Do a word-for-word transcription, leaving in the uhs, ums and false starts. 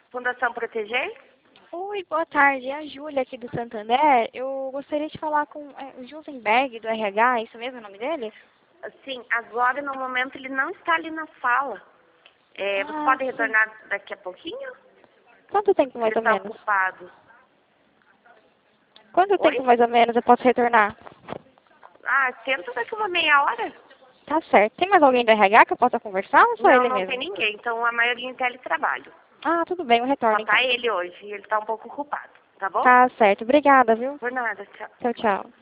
Fundação Proteger? Oi, boa tarde. É a Júlia aqui do Santander. Eu gostaria de falar com é, o Jusenberg do R H, é isso mesmo o nome dele? Sim, agora no momento ele não está ali na sala. É, você Ah, pode sim. retornar daqui a pouquinho? Quanto tempo mais Ele ou está menos? ocupado. Quanto tempo Oi? mais ou menos eu posso retornar? Ah, tenta daqui uma meia hora. Tá certo. Tem mais alguém do R H que eu possa conversar ou só Não, ele não tem mesmo? ninguém. Então a maioria em teletrabalho. Ah, tudo bem, eu Só retorno então. tá ele hoje. Ele está um pouco ocupado. Tá bom? Tá certo. Obrigada, viu? Por nada, tchau. Tchau, tchau.